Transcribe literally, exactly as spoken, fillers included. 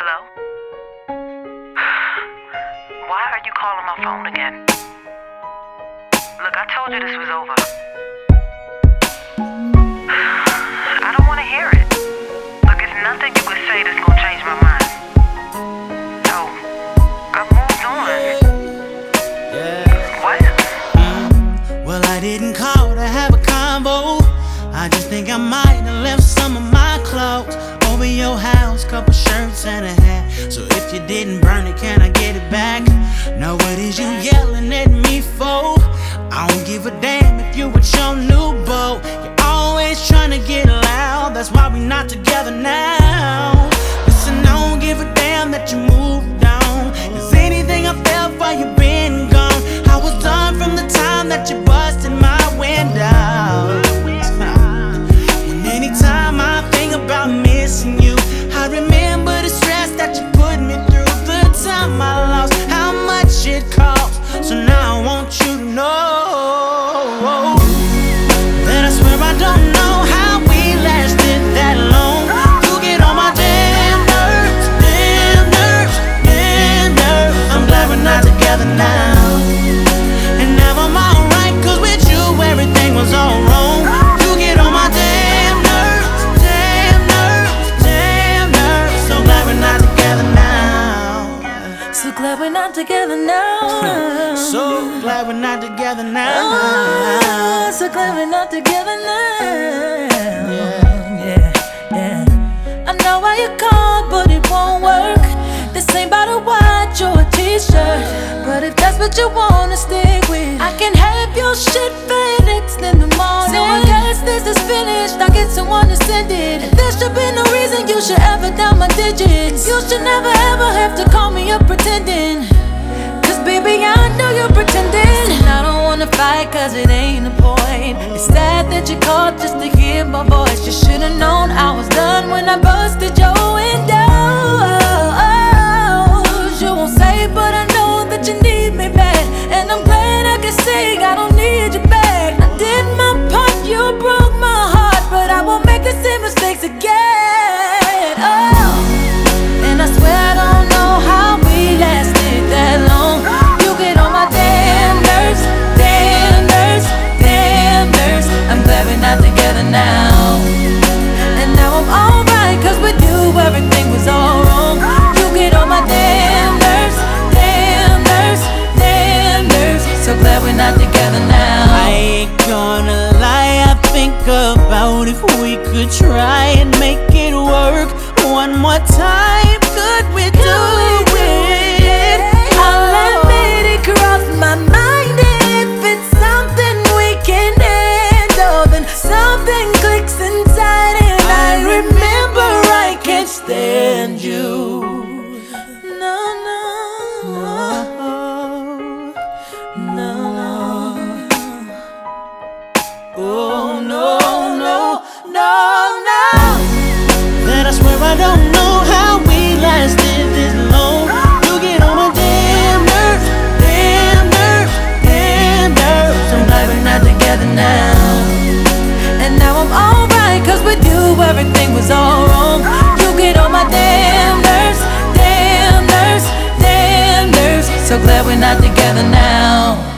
Hello? Why are you calling my phone again? Look, I told you this was over. I don't want to hear it. Look, it's nothing you could say that's gonna change my mind. So, I've moved on. Yeah. What? Mm, well, I didn't call to have a convo. I just think I might have left some of my clothes over your house, couple shirts and a hat. So if you didn't burn it, can I get it back? Now what is you yelling at me for? I don't give a damn if you with your new beau. You're always trying to get loud, that's why we not together now. Listen, I don't give a damn that you moved on. Is anything I felt while you been gone? I was done from the time that you busted my window. And anytime I think about missing you, I remember the stress that you put me through, the time I lost, how much it cost. So now I want you to know that I swear I don't know how we lasted that long. You get on my damn nerves, damn nerves, damn nerves. I'm glad we're not together now. And now I'm alright, cause with you everything was all wrong. You get on my damn nerves, damn nerves, damn nerves. So glad we're not together now. So glad we're not together now. So glad we're not together now. Oh, so glad we're not together now. Yeah. Yeah, yeah. I know why you called, but it won't work. This ain't about a watch or a t-shirt, but if that's what you wanna stick with, I can have your shit FedExed in the morning. So I guess this is finished, I get someone to send it. And there should be no reason you should ever down my digits. You should never ever have to call me up pretending, cause baby I know you're pretending. And I don't wanna fight cause it ain't the point. It's sad that you called just to hear my voice. You should've known I was done when I busted your window. You won't say, but I know that you need me back. And I'm glad I can sing, I don't need you back. I did my part, you broke my heart, but I won't make the same mistakes again. Oh, and I swear I don't know how we lasted that long. You get on my damn nerves, damn nerves, damn nerves. I'm glad we're not together now. And now I'm alright, cause with you everything was all wrong. You get on my damn nerves, damn nerves, damn nerves. So glad we're not together now. I ain't gonna lie, I think about if we could try and make it work one more time. Could we do it? I'll admit it crossed my mind. If it's something we can handle, then something clicks inside, and I remember I can't stand you. No, no, no, no. Oh no, no, no, no. That I swear I don't know how we lasted this long. You get on my damn nerves, damn nerves, damn nerves. I'm glad we're not together now. And now I'm alright, cause with you everything was all wrong. You get on my damn nerves, damn nerves, damn nerves. So glad we're not together now.